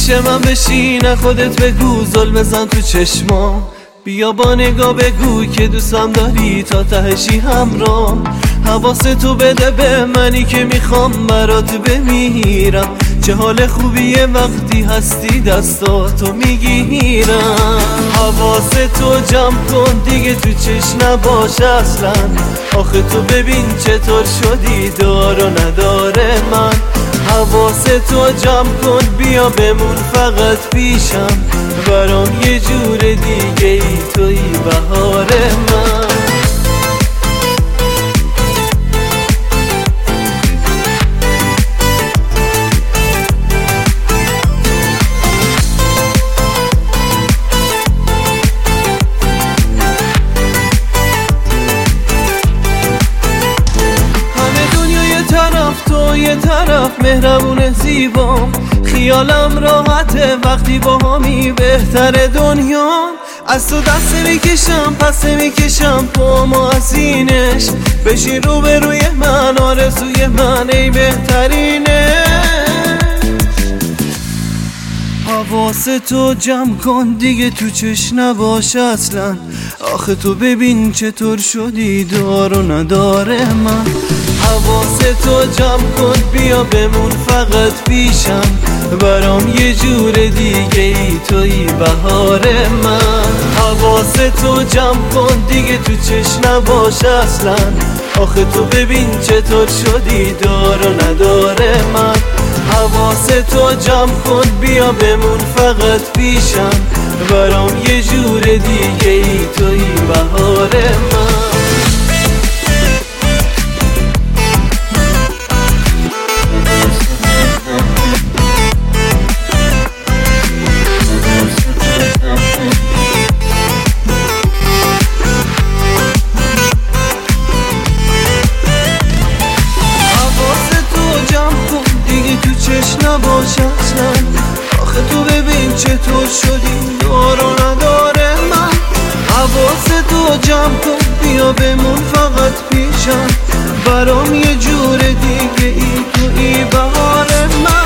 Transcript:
پیش من بشین خودت بگو زل بزن تو چشمام، بیا با نگاه بگو که دوستم داری تا تهشی همراه. حواستو بده به منی که میخوام برات بمیرم، چه حال خوبیه وقتی هستی دستاتو میگیرم. حواستو جمع کن دیگه تو چشم نباش اصلا، آخه تو ببین چطور شدی دار و نداره من. حواستو جمع کن بیا بمون فقط پیشم، برام یه جور دیگه ای توی بهار من. تو یه طرف مهربون زیبام، خیالم راحته وقتی با همی بهتر دنیا. از تو دست میکشم پس میکشم پامو از اینش، بشین رو به روی من آرزوی من ای بهترینه. حواستو جمع کن دیگه تو چش نباش اصلا، آخه تو ببین چطور شدی دار و نداره من. حواستو جمع کن بیا بمون فقط پیشم، برام یه جور دیگه ای توی بهار من. حواستو جمع کن دیگه تو چش نباش اصلا، آخه تو ببین چطور شدی دار و نداره من. حواستو جمع کن بیا بمون فقط پیشم، برام یه جور دیگه ای توی بهار من. نباش اصلا، آخه تو ببین چطور شدی دار و نداره من. حواستو جمع کن بیا بمون فقط پیشم، برام یه جور دیگه ای توی بهار من.